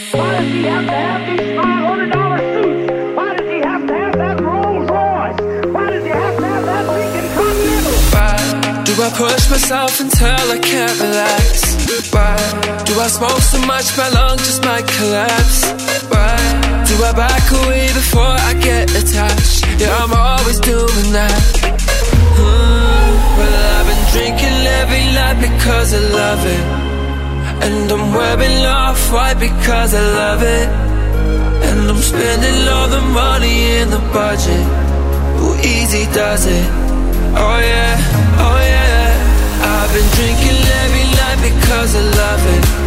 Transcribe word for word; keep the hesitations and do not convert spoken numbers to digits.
Why does he have to have these five hundred dollar suits? Why does he have to have that Rolls Royce? Why does he have to have that Lincoln Continental? Why do I push myself until I can't relax? Why do I smoke so much my lungs just might collapse? Why do I back away before I get attached? Yeah, I'm always doing that. mm, Well, I've been drinking every night because I love it, and I'm wearing off-white because I love it, and I'm spending all the money in the budget. Who easy does it? Oh yeah, oh yeah. I've been drinking every night because I love it,